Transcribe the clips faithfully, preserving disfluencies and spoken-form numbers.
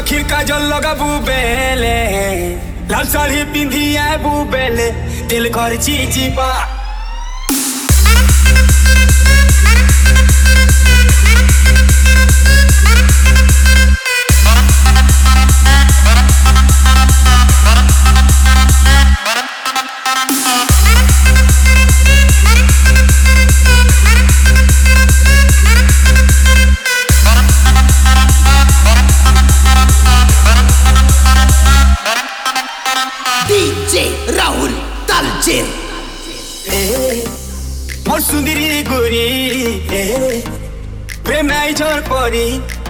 आखिर काजल लगाबू बेले लाल साड़ी पिंधी आबू बेले दिल कर चिचिपा राहुल तालचेर मोर सुंदरी गोरी प्रेम आई झर परी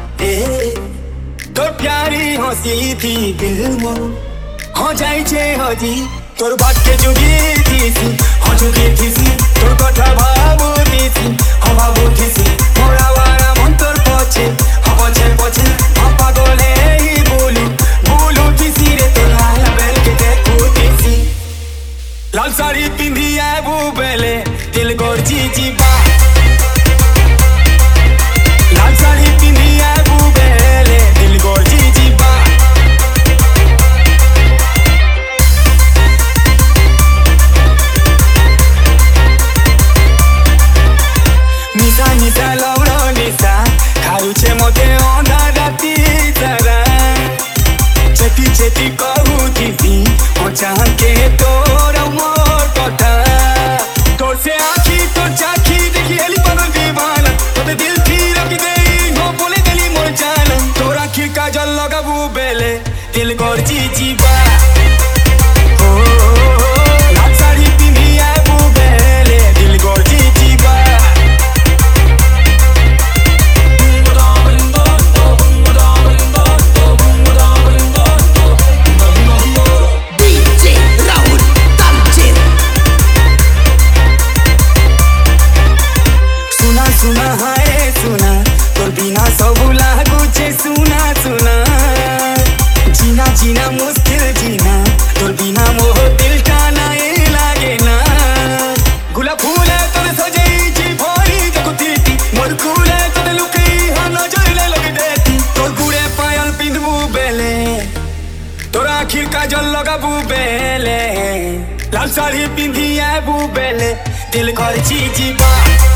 तोर प्यारी हंसी थी दिल मो हो जाई छे हजी तोर बात के जुगी थीसी हो जुगी थीसी तोर कथा भाबू थीसी हो भाबू थीसी मोरा वारा मन तोर पछे हो पछे पछे हो पागले ही बोलू बोलू थीसी रे तोर हाल बेल के देखू थीसी लाल साड़ी पिंधी आबू बेले दिल गोर चिचिपा लाल साड़ी पिंधी आबू बेले दिल गोर चिचिपा निशा निशा लौरो निशा खारू छे मोते ओंधा राती सारा चेती चेती कहू थीसी ओ चाहन के तोर मोर कथा तोर से आखी तोर चाखी देखी हेली पवन दीवाना तोते दिल थी रख देई हो बोले गली मोर जाना तोर आखी काजल लगाबू बेले दिल गोर चिचिपा हो लाल साड़ी पिंधी आबू बेले दिल गोर चिचिपा सुना हाय सुना तोर बिना सब लागू छे सुना सुना जीना जीना मुश्किल जीना तोर बिना मोह दिल टाना ए लागे ना गुलाब फूल तोर सजई जी भरी जको तीती मोर फूल तोर लुकई हा नजर ले लग देती तोर गुड़े पायल पिंधबू बेले तोर आखिर काजल लगाबू बेले लाल साड़ी पिंधी आबू बेले दिल कर चिचिपा।